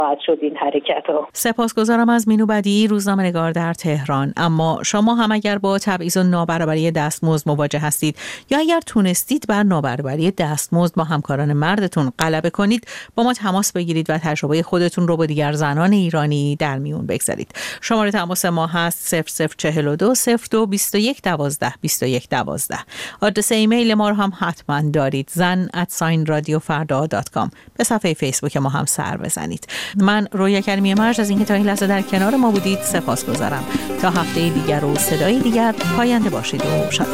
شد این حرکت ها. سپاسگزارم از مینو بدیعی، روزنامه‌نگار در تهران. اما شما هم اگر با تبعیض و نابرابری دستمزد مواجه هستید یا اگر تونستید بر نابرابری دستمزد با همکاران مردتون غلبه کنید، با ما تماس بگیرید و تجربه خودتون رو با دیگر زنان ایرانی در میون بگذارید. شماره تماس ما هست 0042 02 21 12 21 12. آدرس ایمیل ما رو هم حتما دارید، zan@radiofarda.com. به صفحه فیسبوک ما هم سر بزنید. من رویا کریمی مرج از اینکه تا این لحظه در کنار ما بودید سپاسگزارم. تا هفته دیگر و صدای دیگر، پاینده باشید و شاد.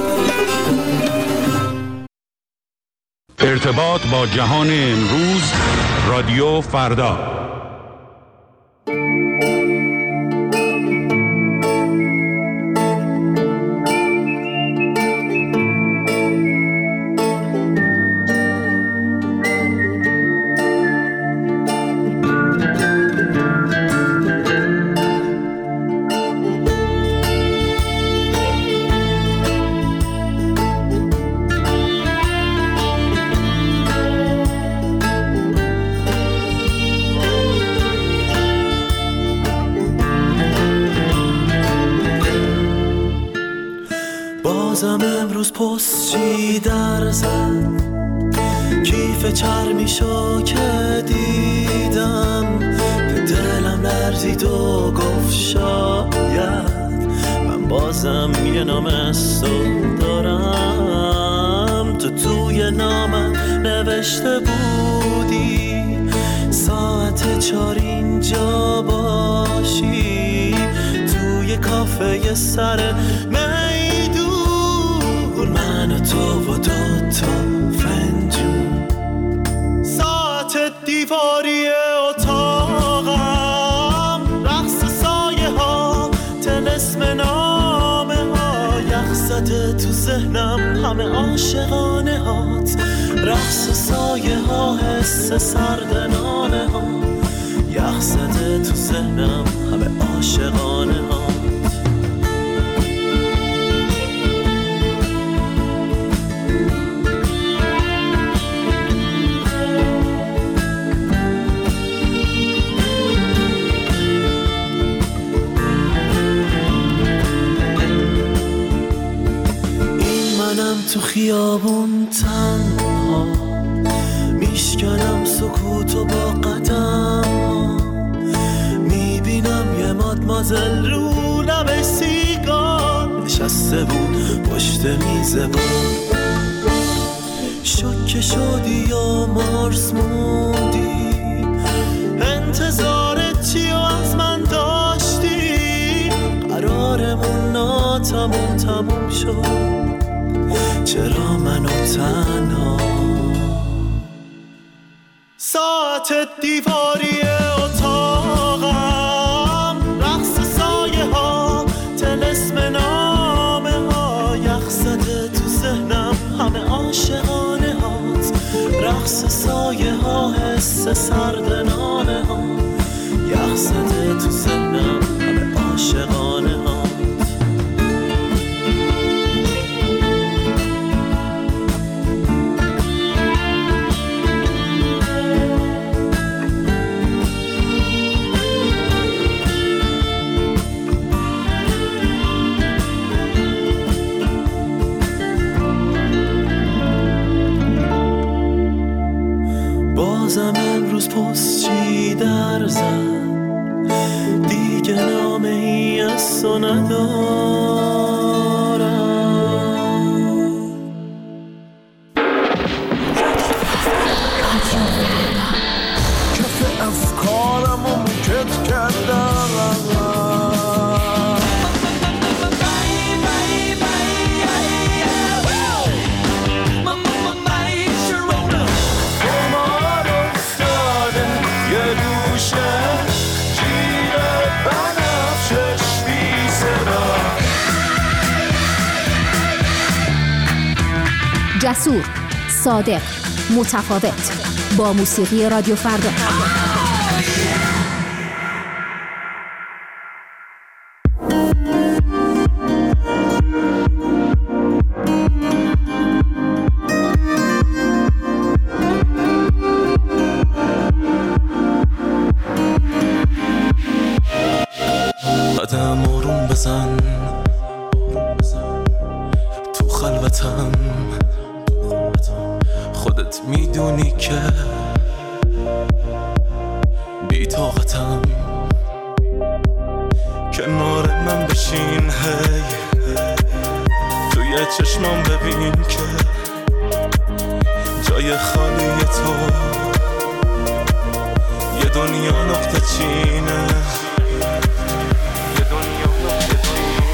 ارتباط با جهان امروز، رادیو فردا. بازم امروز پستچی در زد، کیف چرمیشو که دیدم به دلم لرزید و گفت شاید من بازم یه نامه‌سو دارم. تو توی نامم نوشته بودی ساعت 4 اینجا باشی، توی کافه سر من و تو و 2 تا فنجون، ساعت دیواری اتاقم، رقص سایه ها، طلسم نامه ها، یخ زده تو ذهنم همه عاشقانه هات، رقص سایه ها، حس سرد نامه ها، یخ زده تو ذهنم همه عاشقانه ها. تو خیابون تنها میشکنم سکوتو با قدم، میبینم یه مادمازل رو لب سیگار نشسته بود پشت میز بود، شوکه شدی و مارس موندی، انتظارت چی و از من داشتی، قرارمون تموم شد، چرا منو تنها، ساعت دیواری اتاقم، رقص سایه ها، طلسم نامه ها، یخ زده تو ذهنم همه عاشقانه هات، رقص سایه ها، حس سرد نامه ها، یخ زده تو ذهنم همه عاشقانه ها. بازم امروز پستچی در زد، دیگه نامه ای از تو ندارم. کف افکارمو موکت کردم، جسور، صادق، متفاوت، با موسیقی رادیو فردا. قدم آروم بزن تو خلوتم، خودت میدونی که بی طاقتم. کنار من بشین هی، توی چشمام ببین که جای خالی تو یه دنیا نقطه چینه، یه دنیا نقطه چینه.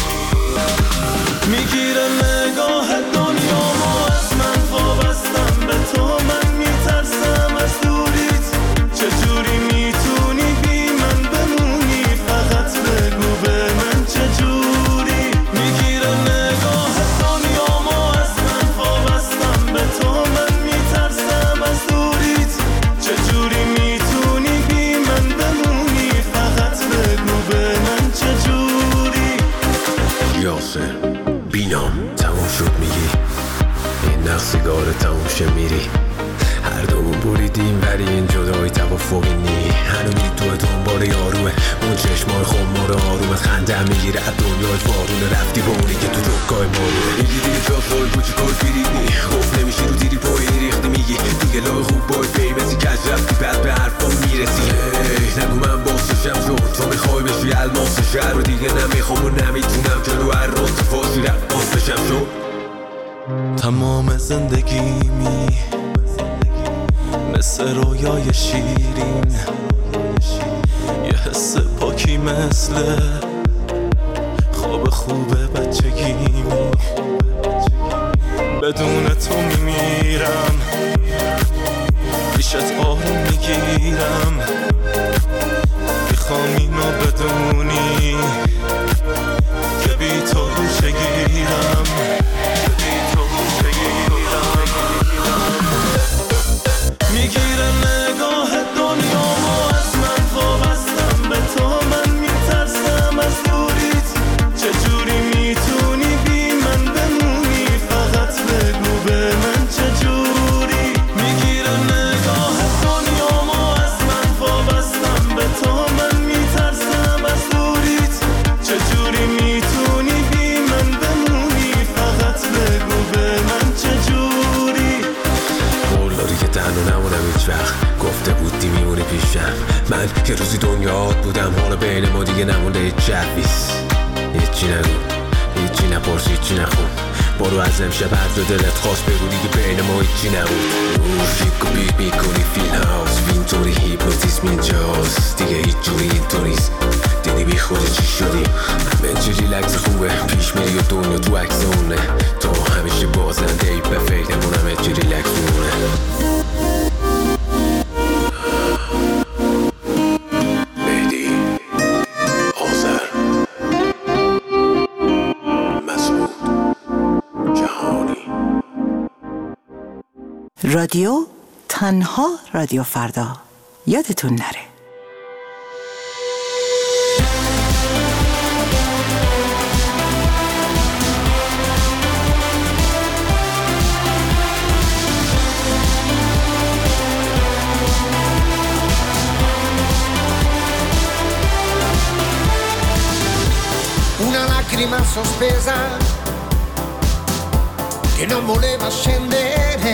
میگیره نگاه دنیامو از من، وابستم به تو، من میترسم از دوریت. چجوری میتونی بی من بمونی؟ فقط بگو به من چجوری. میگیره نگاه دنیامو از من، وابستم به تو، من میترسم از دوریت. چجوری میتونی بی من بمونی؟ فقط بگو به من چجوری. یاسر بینام تموم شد میگی، این نقصگار تموم شه میری. هر دومون بریدیم ولی این جدایی توافقی نی. هنوزی تو دنبال یاروه، اون چشمای خمار آرومت خنده میگیره از دنیای وارونه. رفتی با اونی که تو جگای مارونه، میگی دیگه جاکای کوچیکای بیریدنی، گفت نمیشی رو دیری پایی ریختی. میگی دیگه لای خوب بای بیمسی کج رفتی بعد به حرفا میرسی. نگو من باسشم شد تو میخوای بشی الماس شهر رو، دیگه نمیخوام و نمیتونم جلو هر روز فاسی رفت بشم شد. تمام زندگیمی مثل رویای شیرین، یه حس پاکی مثل خواب خوب بچگیمی. بدون تو میمیرم، پیشت آروم میگیرم. میخوام اینو بدونی که بی تو روشه گیرم، که بی تو روشه گیرم. میگیره نگاه دنیامو از من، وابستم به تو، من میترسم از دوریت. چجوری میتونی بی من بمونی؟ فقط بگو به من چجوری. میگیره نگاه دنیامو از من، وابستم به تو، من میترسم از دوریت. چجوری میتونی بی من بمونی؟ فقط بگو به من چجوری. قول داری که تنها نمونم هیچ وقت، گفته بودی میمونی پیشم. من که روزی دنیات بودم، حالا بین ما دیگه نمونده هیچ جویز. هیچی نگو، هیچی نپرس، هیچی نخون. برو از امشب هر جا دلت خواست بگو، دیگه بین ما هیچی نبود. موشیک و بیت میکنی فیل هاوس، اینطوری هیپنوتیزم اینجاست، دیگه هیچ جوری اینطوریست. دیدی بی خودی چی شدی؟ همه چی ریلکس خوبه، پیش میری و دنیا تو عکس اونه. تو همیشه بازنده ای، به فکرمون همه چی ریلکس مونه. رادیو تنها رادیو فردا، یادتون نره. Una lacrima sospesa che non voleva scendere,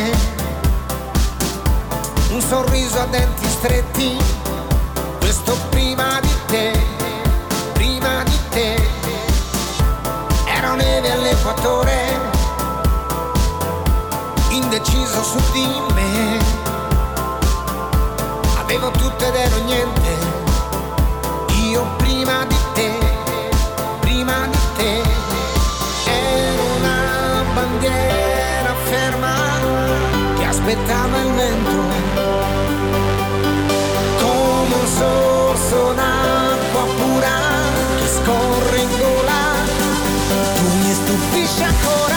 un sorriso a denti stretti, questo prima di te, prima di te. Ero neve all'equatore, indeciso su di me, avevo tutto ed ero niente, io prima di te, prima di te. Ero una bandiera ferma che aspettava il vento, come un sorso d'acqua pura che scorre in gola. Tu mi stupisci ancora,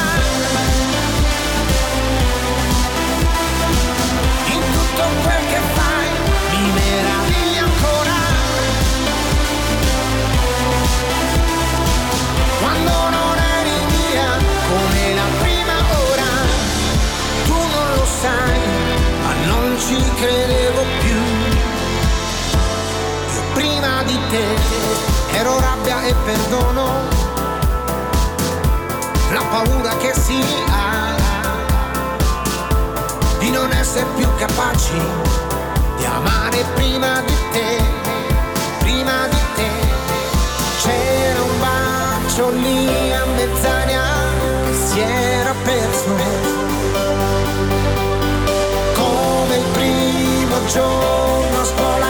in tutto quel che fai mi meravigli ancora. Quando non eri mia come la prima ora, tu non lo sai, ma non ci prima di te ero rabbia e perdono, la paura che si ha di non essere più capaci di amare prima di te, prima di te. C'era un bacio lì a mezz'aria che si era perso, come il primo giorno a scuola.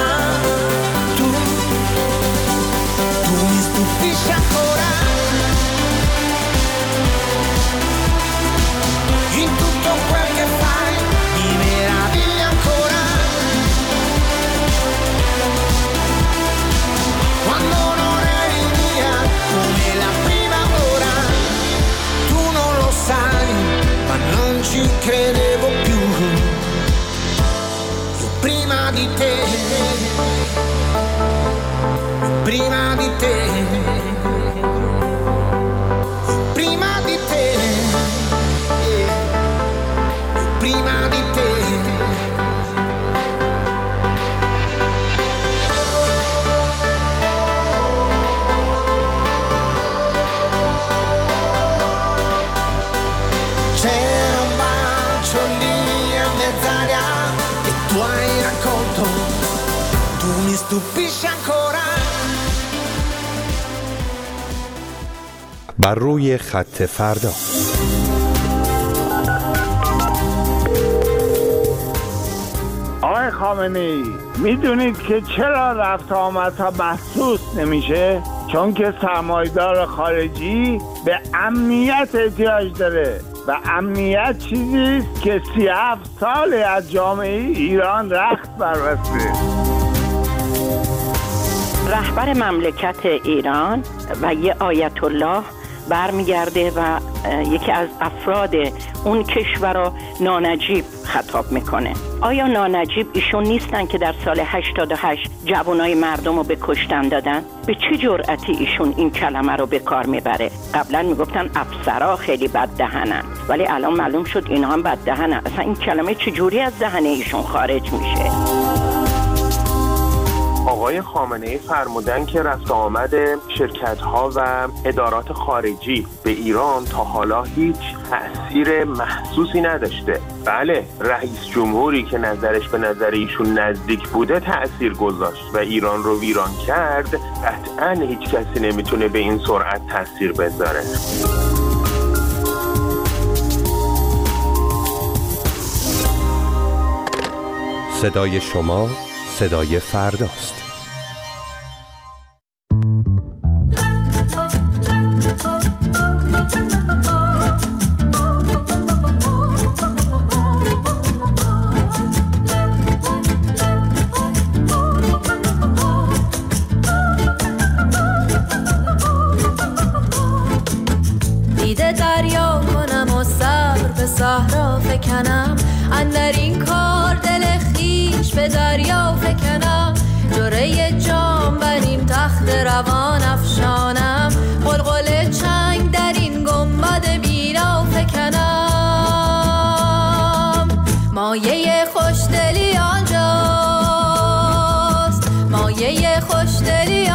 Tu mi stupisci ancora in tutto quel che fai, mi meravigli ancora quando non eri mia come la prima ora. Tu non lo sai, ma non ci credevo più. Io prima di te, prima di te, prima di te, prima di te. C'era un bacio lì a mezz'aria e tu hai raccolto, tu mi stupisci ancora. بر روی خط فردا. آقای خامنه‌ای، میدونید که چرا رفت آمدها محسوس نمیشه؟ چون که سرمایه‌دار خارجی به امنیت احتیاج داره و امنیت چیزیست که 37 سال از جامعه ایران رخت بربسته. رهبر مملکت ایران و یه آیت الله برمیگرده و یکی از افراد اون کشور رو نانجیب خطاب میکنه. آیا نانجیب ایشون نیستن که در سال 88 جوانای مردم رو به کشتن دادن؟ به چه جرأتی ایشون این کلمه رو به کار میبره؟ قبلا میگفتن افسرها خیلی بد دهنن، ولی الان معلوم شد اینا هم بد دهنن. اصلا این کلمه چجوری از دهن ایشون خارج میشه؟ آقای خامنه‌ای فرمودن که رفت آمد شرکت‌ها و ادارات خارجی به ایران تا حالا هیچ تأثیر محسوسی نداشته. بله، رئیس جمهوری که نظرش به نظر ایشون نزدیک بوده تأثیر گذاشت و ایران رو ویران کرد. قطعاً هیچ کسی نمیتونه به این سرعت تأثیر بذاره. صدای شما صدای فرداست. دیده دریا کنم و صبر به صحرا فکنم، اندر این کار دل خیش به دریا فکنم. جرعه جام بر این تخت روان افشانم، قلقل چنگ در این گنبد بیرا فکنم. مایه خوشدلی آنجاست، مایه خوشدلی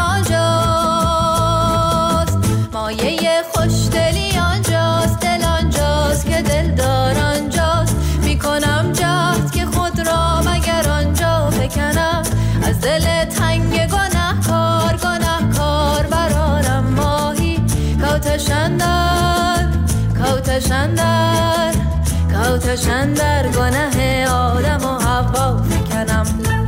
آنجاست، مایه خوشدلی آنجاست، دل آنجاست که دلدار آنجاست. میکنم جهد که خود را مگر آنجا فکنم، از دل تنگ گناهکار گناهکار برارم ماهی. کوتشندر کوتشندر کوتشندر گناه آدم و حوا فکنم.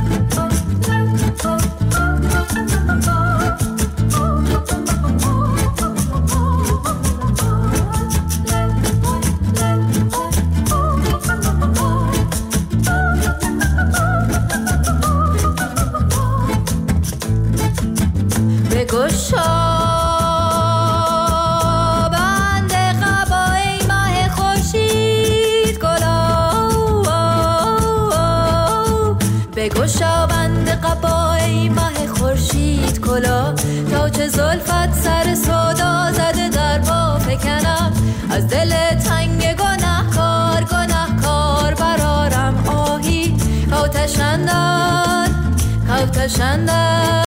گشابند قبای ماه خورشید کلا، تا چه زلفت سر سودا زده در با فکنم. از دل تنگ گناهکار گناهکار برارم آهی. کوتشندر کوتشندر